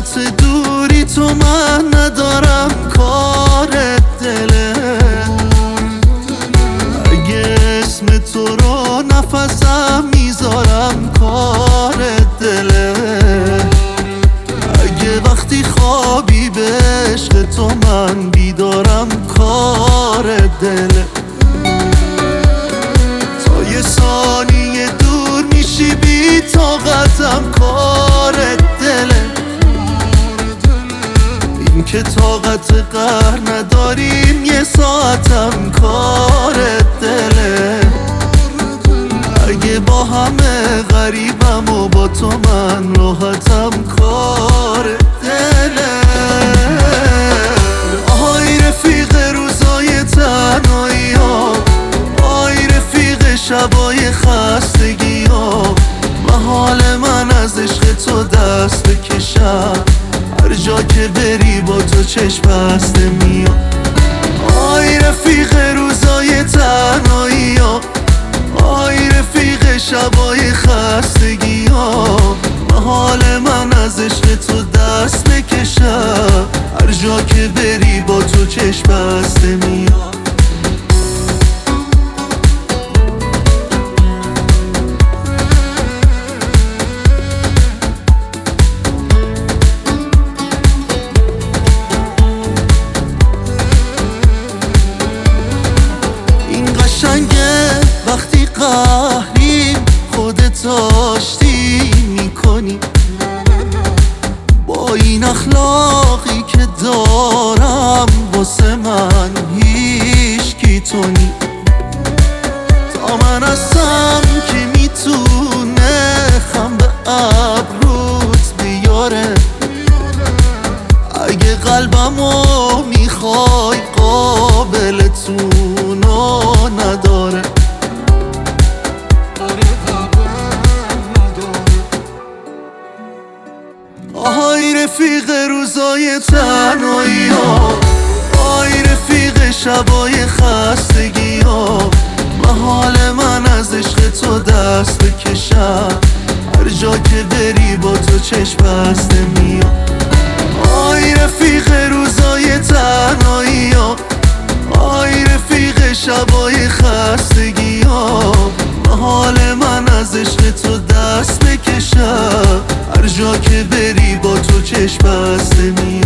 علت دوری تو من ندارم، کار دله. اگه اسم تو رو نفسم میذارم، کار دله. اگه وقتی خوابی به عشق تو من بیدارم، کار دله. تا یه ثانیه دور میشی بی طاقتم، کار دله. این که طاقت قهر نداریم یه ساعتم، کار دله. اگه با همه غریبم و با تو من راحتم، کار دله. آهای رفیق روزای تنهایی ها، آهای رفیق شبای خستگی ها. محال من از عشق تو دست بکشم، هر جا که بری با تو چشم بسته میام. آی رفیق روزای تنهایی ها، آی رفیق شبای خستگی ها. محال من از عشق تو دست بکشم، هر جا که بری با تو چشم بسته میام. قشنگه وقتی قهریم خودت آشتی میکنی، با این اخلاقی که دارم واسه من هیچکی تو نی. تا من هستم که میتونه خم به ابروت بیاره. اگه قلبمو میخوای قابلتونو نداره. آهای رفیق روزای تنهایی ها، آهای رفیق شبای خستگی ها. محال من از عشق تو دست بکشم، هر جا که بری با تو چشم بسته میام. آی رفیق روزای تنهایی ها، آی رفیق شبای خستگی ها. محال من از عشق تو دست بکشم، هر جا که بری با تو چشم بسته میام.